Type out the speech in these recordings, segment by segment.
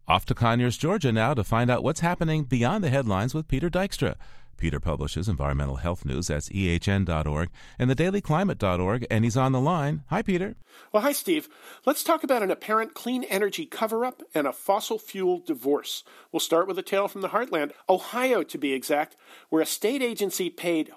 Off to Conyers, Georgia now to find out what's happening beyond the headlines with Peter Dykstra. Peter publishes environmental health news. That's ehn.org and thedailyclimate.org, and he's on the line. Hi, Peter. Well, hi, Steve. Let's talk about an apparent clean energy cover-up and a fossil fuel divorce. We'll start with a tale from the heartland, Ohio to be exact, where a state agency paid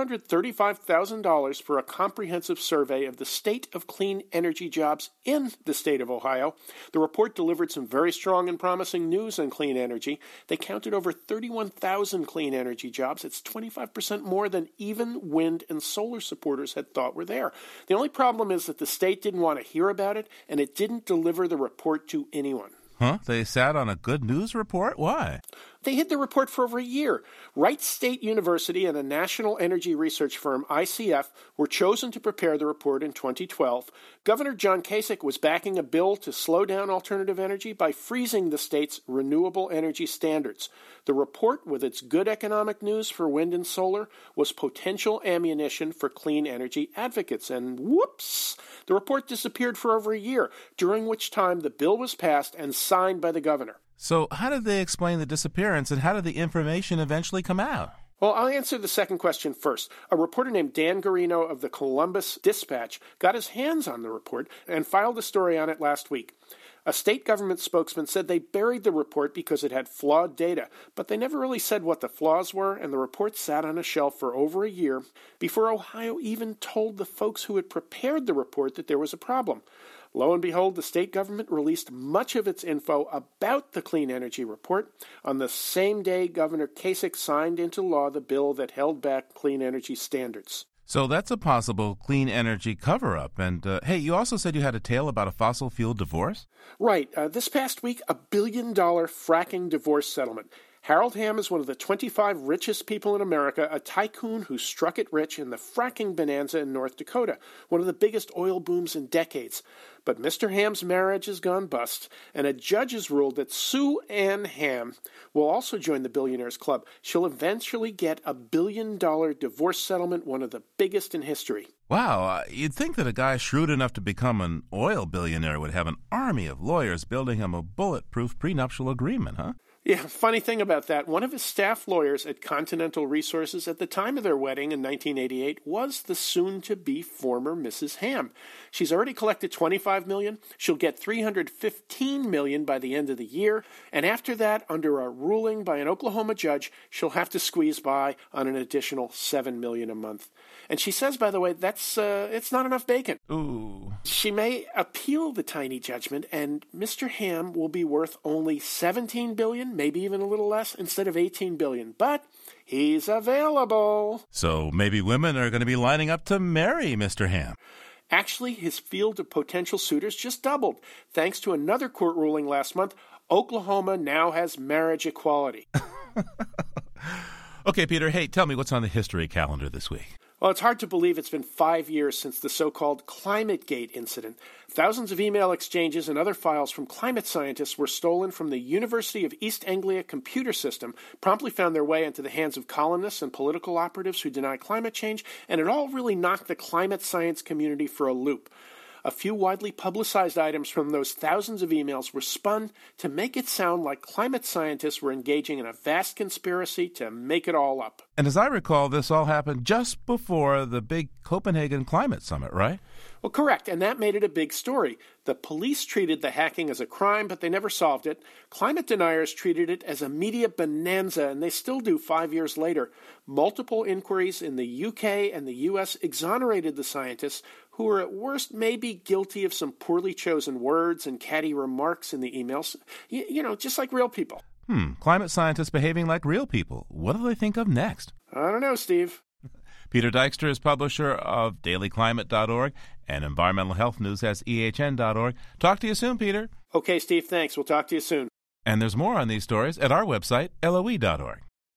$435,000 for a comprehensive survey of the state of clean energy jobs in the state of Ohio. The report delivered some very strong and promising news on clean energy. They counted over 31,000 clean energy jobs. It's 25% more than even wind and solar supporters had thought were there. The only problem is that the state didn't want to hear about it, and it didn't deliver the report to anyone. Huh? They sat on a good news report? Why? They hid the report for over a year. Wright State University and a national energy research firm, ICF, were chosen to prepare the report in 2012. Governor John Kasich was backing a bill to slow down alternative energy by freezing the state's renewable energy standards. The report, with its good economic news for wind and solar, was potential ammunition for clean energy advocates. And whoops! The report disappeared for over a year, during which time the bill was passed and signed by the governor. So how did they explain the disappearance, and how did the information eventually come out? Well, I'll answer the second question first. A reporter named Dan Garino of the Columbus Dispatch got his hands on the report and filed a story on it last week. A state government spokesman said they buried the report because it had flawed data, but they never really said what the flaws were, and the report sat on a shelf for over a year before Ohio even told the folks who had prepared the report that there was a problem. Lo and behold, the state government released much of its info about the clean energy report on the same day Governor Kasich signed into law the bill that held back clean energy standards. So that's a possible clean energy cover-up. And, hey, you also said you had a tale about a fossil fuel divorce? Right. This past week, $1 billion fracking divorce settlement. Harold Hamm is one of the 25 richest people in America, a tycoon who struck it rich in the fracking bonanza in North Dakota, one of the biggest oil booms in decades. But Mr. Hamm's marriage has gone bust, and a judge has ruled that Sue Ann Hamm will also join the Billionaires Club. She'll eventually get a $1 billion divorce settlement, one of the biggest in history. Wow, you'd think that a guy shrewd enough to become an oil billionaire would have an army of lawyers building him a bulletproof prenuptial agreement, huh? Yeah, funny thing about that, one of his staff lawyers at Continental Resources at the time of their wedding in 1988 was the soon-to-be former Mrs. Hamm. She's already collected $25 million. She'll get $315 million by the end of the year. And after that, under a ruling by an Oklahoma judge, she'll have to squeeze by on an additional $7 million a month. And she says, by the way, it's not enough bacon. Ooh. She may appeal the tiny judgment, and Mr. Hamm will be worth only $17 billion, maybe even a little less, instead of $18 billion. But he's available. So maybe women are going to be lining up to marry Mr. Hamm. Actually, his field of potential suitors just doubled. Thanks to another court ruling last month, Oklahoma now has marriage equality. Okay, Peter, hey, tell me what's on the history calendar this week. Well, it's hard to believe it's been 5 years since the so-called ClimateGate incident. Thousands of email exchanges and other files from climate scientists were stolen from the University of East Anglia computer system, promptly found their way into the hands of colonists and political operatives who deny climate change, and it all really knocked the climate science community for a loop. A few widely publicized items from those thousands of emails were spun to make it sound like climate scientists were engaging in a vast conspiracy to make it all up. And as I recall, this all happened just before the big Copenhagen Climate Summit, right? Well, correct, and that made it a big story. The police treated the hacking as a crime, but they never solved it. Climate deniers treated it as a media bonanza, and they still do 5 years later. Multiple inquiries in the UK and the US exonerated the scientists, who were at worst maybe guilty of some poorly chosen words and catty remarks in the emails. You know, just like real people. Climate scientists behaving like real people. What do they think of next? I don't know, Steve. Peter Dykstra is publisher of dailyclimate.org and environmental health news at ehn.org. Talk to you soon, Peter. Okay, Steve, thanks. We'll talk to you soon. And there's more on these stories at our website, loe.org.